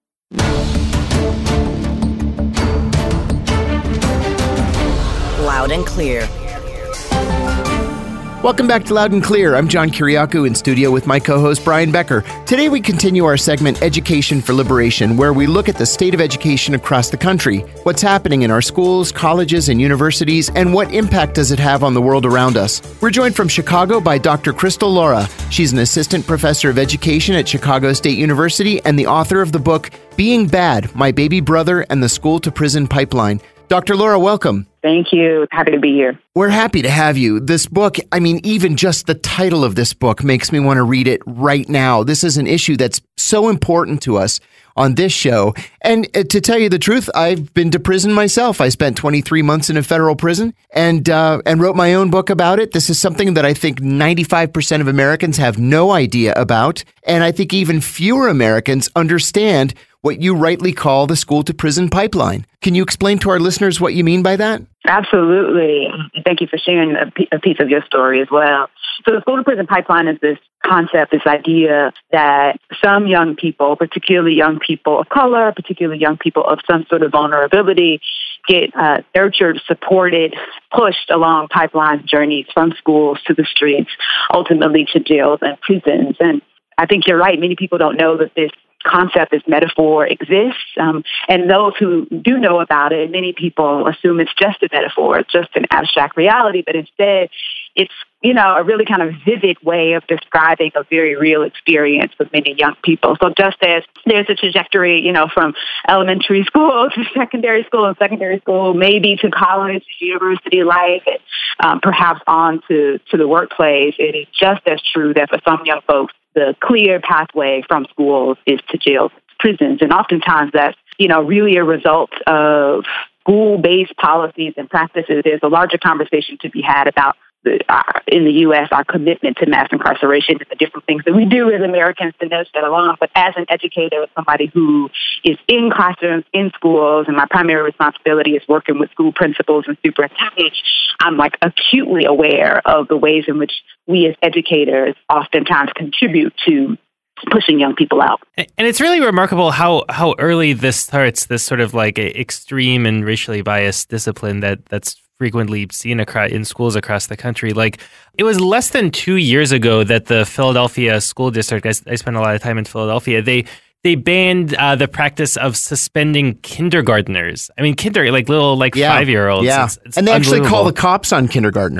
Loud and Clear. Welcome back to Loud and Clear. I'm John Kiriakou in studio with my co-host Brian Becker. Today we continue our segment Education for Liberation, where we look at the state of education across the country, what's happening in our schools, colleges, and universities, and what impact does it have on the world around us. We're joined from Chicago by Doctor Crystal Laura. She's an assistant professor of education at Chicago State University and the author of the book Being Bad, My Baby Brother and the School-to-Prison Pipeline. Doctor Laura, welcome. Thank you. Happy to be here. We're happy to have you. This book, I mean, even just the title of this book makes me want to read it right now. This is an issue that's so important to us on this show. And uh, to tell you the truth, I've been to prison myself. I spent twenty-three months in a federal prison and uh, and wrote my own book about it. This is something that I think ninety-five percent of Americans have no idea about. And I think even fewer Americans understand what you rightly call the school-to-prison pipeline. Can you explain to our listeners what you mean by that? Absolutely. Thank you for sharing a, p- a piece of your story as well. So the school-to-prison pipeline is this concept, this idea that some young people, particularly young people of color, particularly young people of some sort of vulnerability, get uh, nurtured, supported, pushed along pipeline journeys from schools to the streets, ultimately to jails and prisons. And I think you're right. Many people don't know that this concept, this metaphor exists. Um, and those who do know about it, many people assume it's just a metaphor, it's just an abstract reality, but instead it's, you know, a really kind of vivid way of describing a very real experience with many young people. So just as there's a trajectory, you know, from elementary school to secondary school and secondary school, maybe to college, university life, and um, perhaps on to, to the workplace, it is just as true that for some young folks, the clear pathway from schools is to jails, prisons. And oftentimes that's, you know, really a result of school-based policies and practices. There's a larger conversation to be had about the, uh, in the U S, our commitment to mass incarceration and the different things that we do as Americans to nudge that along. But as an educator, somebody who is in classrooms, in schools, and my primary responsibility is working with school principals and superintendents, I'm like acutely aware of the ways in which we as educators oftentimes contribute to pushing young people out. And it's really remarkable how, how early this starts, this sort of like a extreme and racially biased discipline that that's frequently seen across, in schools across the country. Like, it was less than two years ago that the Philadelphia School District, I, I spent a lot of time in Philadelphia, they they banned uh, the practice of suspending kindergartners. I mean, kinder, like little like yeah. five-year-olds. Yeah, it's, it's and they actually call the cops on kindergartners. Yeah.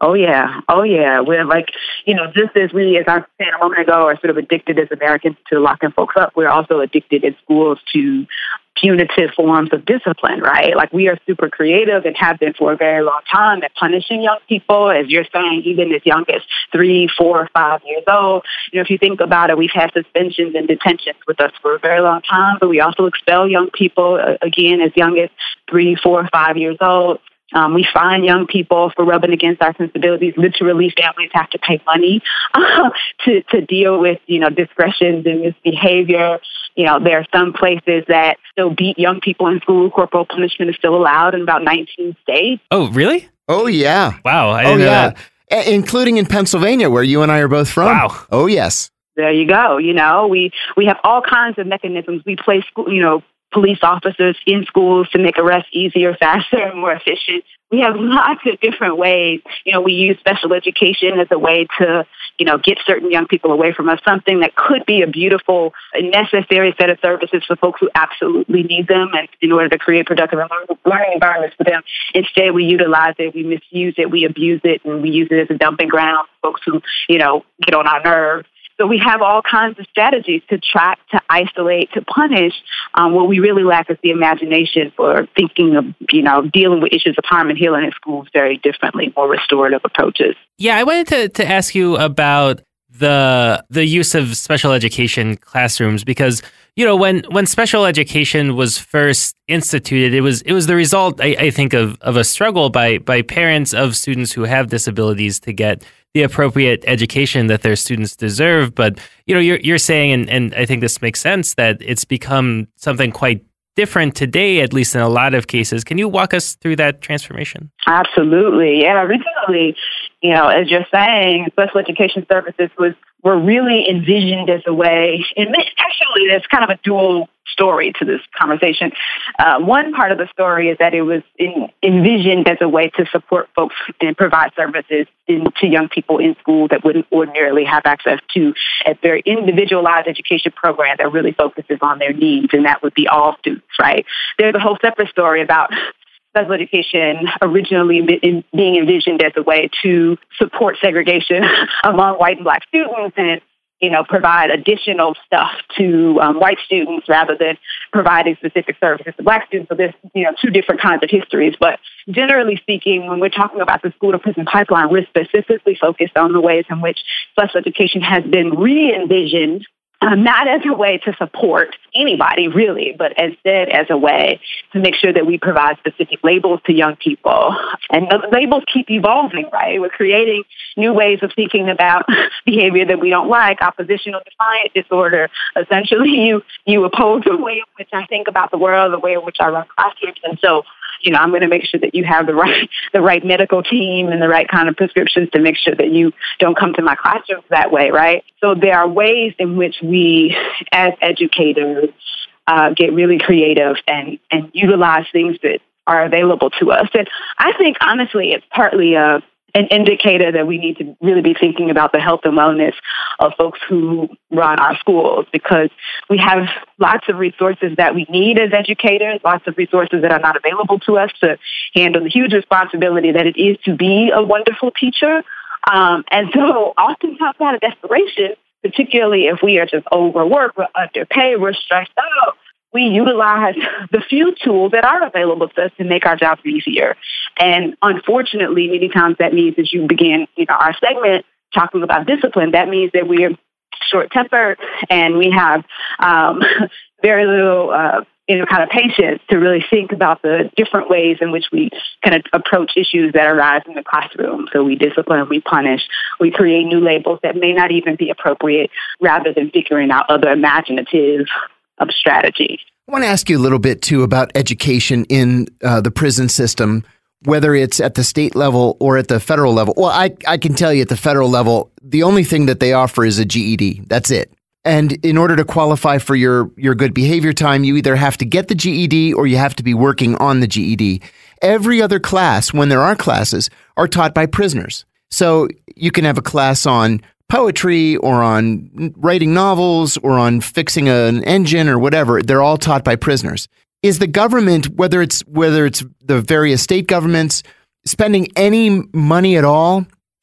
Oh, yeah. Oh, yeah. We're like, you know, just as we, as I was saying a moment ago, are sort of addicted as Americans to locking folks up, we're also addicted in schools to punitive forms of discipline, right? Like we are super creative and have been for a very long time at punishing young people, as you're saying, even as young as three, four, five years old. You know, if you think about it, we've had suspensions and detentions with us for a very long time, but we also expel young people, uh, again, as young as three, four, five years old. Um, we fine young people for rubbing against our sensibilities. Literally, families have to pay money uh, to to deal with, you know, discretions and misbehavior. You know, there are some places that still beat young people in school. Corporal punishment is still allowed in about nineteen states. Oh, really? Oh, yeah. Wow. I oh, didn't know yeah. that. A- including in Pennsylvania, where you and I are both from. Wow. Oh, yes. There you go. You know, we, we have all kinds of mechanisms. We place, you know, police officers in schools to make arrests easier, faster, and more efficient. We have lots of different ways. You know, we use special education as a way to, you know, get certain young people away from us, something that could be a beautiful and necessary set of services for folks who absolutely need them and in order to create productive learning environments for them. Instead, we utilize it, we misuse it, we abuse it, and we use it as a dumping ground for folks who, you know, get on our nerves. So we have all kinds of strategies to track, to isolate, to punish. Um, what we really lack is the imagination for thinking of, you know, dealing with issues of harm and healing in schools very differently, more restorative approaches. Yeah, I wanted to, to ask you about the the use of special education classrooms because, you know, when, when special education was first instituted, it was it was the result, I, I think, of, of a struggle by by parents of students who have disabilities to get the appropriate education that their students deserve. But, you know, you're you're saying, and, and I think this makes sense, that it's become something quite different today, at least in a lot of cases. Can you walk us through that transformation? Absolutely. Yeah, originally, you know, as you're saying, special education services was were really envisioned as a way, and actually there's kind of a dual story to this conversation. Uh, one part of the story is that it was in, envisioned as a way to support folks and provide services in, to young people in school that wouldn't ordinarily have access to a very individualized education program that really focuses on their needs, and that would be all students, right? There's a whole separate story about special education originally in being envisioned as a way to support segregation among white and black students and, you know, provide additional stuff to um, white students rather than providing specific services to black students. So there's, you know, two different kinds of histories. But generally speaking, when we're talking about the school to prison pipeline, we're specifically focused on the ways in which special education has been re-envisioned, Um, not as a way to support anybody, really, but instead as a way to make sure that we provide specific labels to young people. And the labels keep evolving, right? We're creating new ways of thinking about behavior that we don't like, oppositional defiant disorder. Essentially, you, you oppose the way in which I think about the world, the way in which I run classrooms. And so, you know, I'm going to make sure that you have the right the right medical team and the right kind of prescriptions to make sure that you don't come to my classrooms that way, right? So there are ways in which we, as educators, uh, get really creative and, and utilize things that are available to us. And I think, honestly, it's partly a an indicator that we need to really be thinking about the health and wellness of folks who run our schools, because we have lots of resources that we need as educators, lots of resources that are not available to us to handle the huge responsibility that it is to be a wonderful teacher. Um, and so oftentimes out of desperation, particularly if we are just overworked, we're underpaid, we're stressed out, we utilize the few tools that are available to us to make our jobs easier. And unfortunately, many times that means, as you begin, you know, our segment talking about discipline, that means that we're short-tempered and we have um, very little, uh, you know, kind of patience to really think about the different ways in which we kind of approach issues that arise in the classroom. So we discipline, we punish, we create new labels that may not even be appropriate, rather than figuring out other imaginative of strategy. I want to ask you a little bit, too, about education in uh, the prison system, whether it's at the state level or at the federal level. Well, I, I can tell you at the federal level, the only thing that they offer is a G E D. That's it. And in order to qualify for your, your good behavior time, you either have to get the G E D or you have to be working on the G E D. Every other class, when there are classes, are taught by prisoners. So you can have a class on poetry or on writing novels or on fixing an engine or whatever. They're all taught by prisoners. Is the government, whether it's whether it's the various state governments, spending any money at all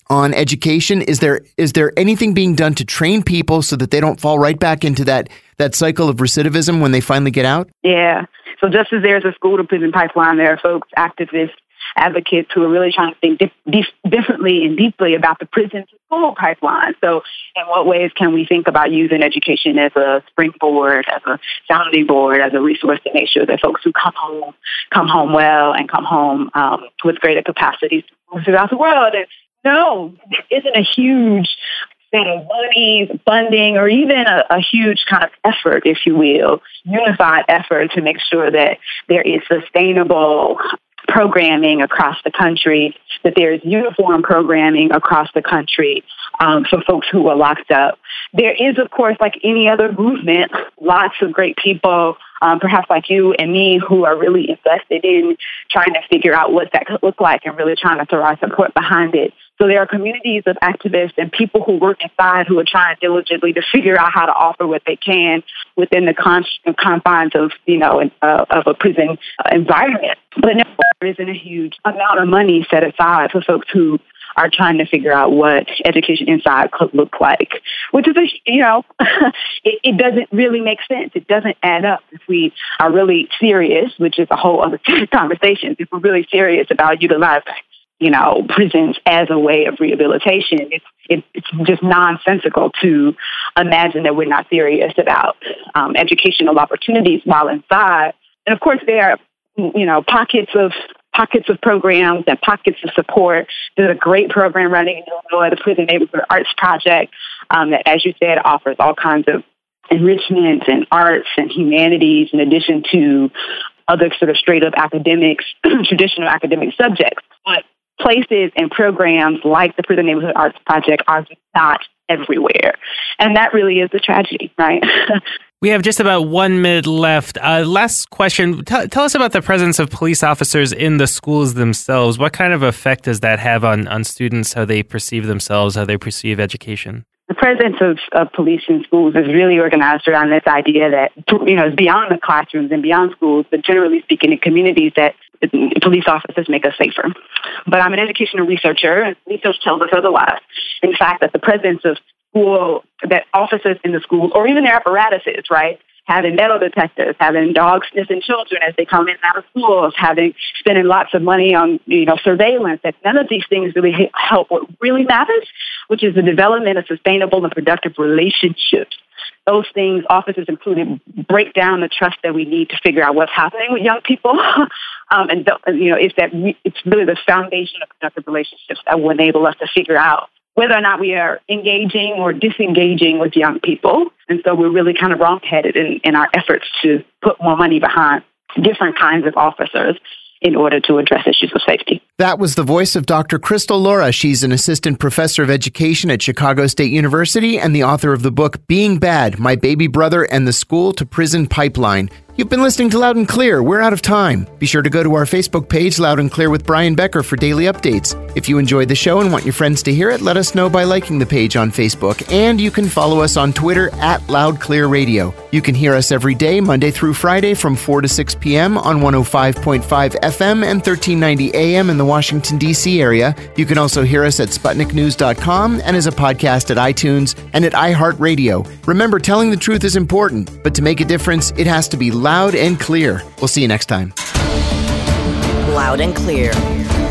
on education? Is there is there anything being done to train people so that they don't fall right back into that that cycle of recidivism when they finally get out? Yeah. So just as there's a school to prison pipeline, there are folks, activists, advocates who are really trying to think dif- dif- differently and deeply about the prison to school pipeline. So in what ways can we think about using education as a springboard, as a sounding board, as a resource to make sure that folks who come home come home well and come home um, with greater capacities throughout the world? And no, there isn't a huge set of money, funding, or even a, a huge kind of effort, if you will, unified effort to make sure that there is sustainable programming across the country, that there is uniform programming across the country um, for folks who are locked up. There is, of course, like any other movement, lots of great people, um, perhaps like you and me, who are really invested in trying to figure out what that could look like and really trying to throw our support behind it. So there are communities of activists and people who work inside who are trying diligently to figure out how to offer what they can within the con- confines of, you know, uh, of a prison environment. But no, there isn't a huge amount of money set aside for folks who are trying to figure out what education inside could look like, which is, a, you know, it, it doesn't really make sense. It doesn't add up if we are really serious, which is a whole other conversation. If we're really serious about utilizing, you know, prisons as a way of rehabilitation, it's, it, it's just nonsensical to imagine that we're not serious about um, educational opportunities while inside. And of course, there are, you know, pockets of pockets of programs and pockets of support. There's a great program running in Illinois, the Prison Neighborhood Arts Project, um, that, as you said, offers all kinds of enrichment and arts and humanities in addition to other sort of straight-up academics, traditional academic subjects. But places and programs like the Prison Neighborhood Arts Project are not everywhere. And that really is the tragedy, right? We have just about one minute left. Uh, last question. T- tell us about the presence of police officers in the schools themselves. What kind of effect does that have on, on students, how they perceive themselves, how they perceive education? The presence of, of police in schools is really organized around this idea that, you know, is beyond the classrooms and beyond schools, but generally speaking in communities that police officers make us safer. But I'm an educational researcher, and research tells us otherwise. In fact, that the presence of school, that officers in the schools, or even their apparatuses, right, having metal detectors, having dogs sniffing children as they come in and out of schools, having spending lots of money on, you know, surveillance, that none of these things really help what really matters, which is the development of sustainable and productive relationships. Those things, officers included, break down the trust that we need to figure out what's happening with young people. um, and, you know, it's that we, it's really the foundation of productive relationships that will enable us to figure out whether or not we are engaging or disengaging with young people. And so we're really kind of wrong-headed in, in our efforts to put more money behind different kinds of officers in order to address issues of safety. That was the voice of Doctor Crystal Laura. She's an assistant professor of education at Chicago State University and the author of the book Being Bad, My Baby Brother and the School to Prison Pipeline. You've been listening to Loud and Clear. We're out of time. Be sure to go to our Facebook page, Loud and Clear with Brian Becker, for daily updates. If you enjoyed the show and want your friends to hear it, let us know by liking the page on Facebook. And you can follow us on Twitter at Loud Clear Radio. You can hear us every day, Monday through Friday from four to six p.m. on one oh five point five F M and thirteen ninety A M in the Washington, D C area. You can also hear us at Sputnik News dot com and as a podcast at iTunes and at iHeartRadio. Remember, telling the truth is important, but to make a difference, it has to be loud and clear. We'll see you next time. Loud and Clear.